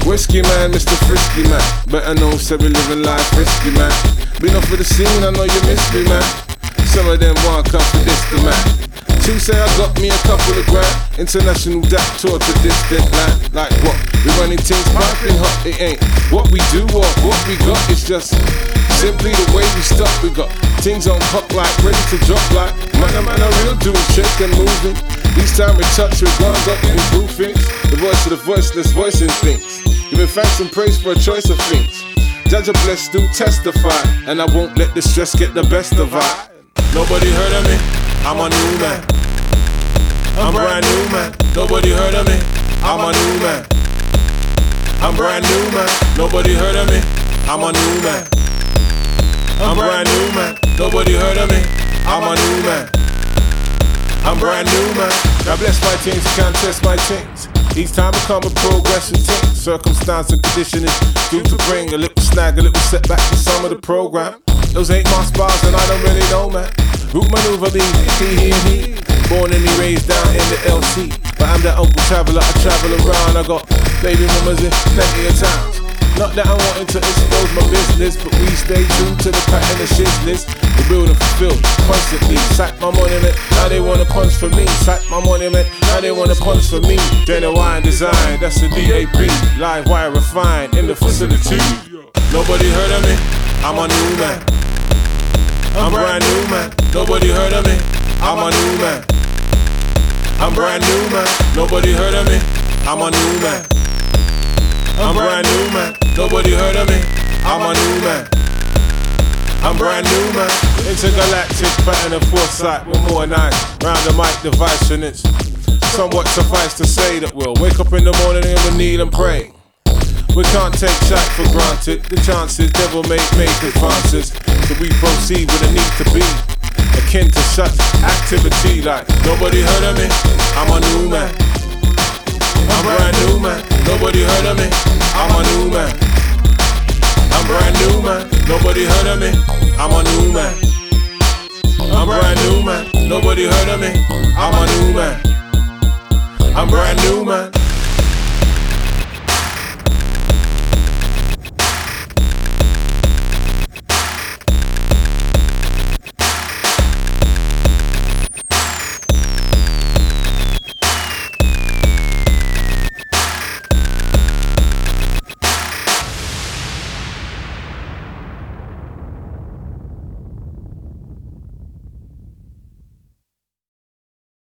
Whiskey man, Mr. Frisky man, better known said we living life risky man. Been off for the scene, I know you miss me man. Some of them want come for this the man. Two say I got me a couple of grand. International DAP tour to distant land. Like what? We running things piping hot, it ain't what we do or what we got. It's just simply the way we stuck. We got things on hot like ready to drop like man, I real doing shake and moving. Each time we touch, we're gonna go improve things. The voice of the voiceless, voicing things. Giving thanks and praise for a choice of things. Judge a blessed, do testify, and I won't let the stress get the best of I. Nobody heard of me, I'm a new man. I'm brand new man. Nobody heard of me, I'm a new man. I'm brand new man. Nobody heard of me, I'm a new man. I'm brand new man. Nobody heard of me, I'm a new man. I'm brand new man. God bless my things, you can't test my things. Each time I come with progress and things. Circumstance and condition is due to bring a little snag, a little setback to some of the program. Those ain't my spars and I don't really know man. Root maneuver me, he. Born and me raised down in the LC. But I'm that uncle traveller, I travel around. I got baby mamas in plenty of towns. Not that I'm wanting to expose my business, but we stay true to the pattern of shizness. The building fulfilled constantly. Sack my monument, now they wanna punch for me. Sack my monument, now they wanna punch for me. Genuine design, that's the DAP. Live wire refined in the facility. Nobody heard of me, I'm a new man. I'm brand new man. Nobody heard of me, I'm a new man. I'm brand new man. Nobody heard of me, I'm a new man. I'm brand new man. Nobody heard of me, I'm a new man. I'm brand new man. Intergalactic pattern of foresight with more nights round the mic device, and it's somewhat suffice to say that we'll wake up in the morning and we'll kneel and pray. We can't take shot for granted. The chances devil make advances, so we proceed with a need to be akin to such activity. Like nobody heard of me, I'm a new man. I'm brand new man. Nobody heard of me, I'm a new man. I'm brand new man. Nobody heard of me, I'm a new man. I'm brand new man. Nobody heard of me, I'm a new man. I'm brand new man.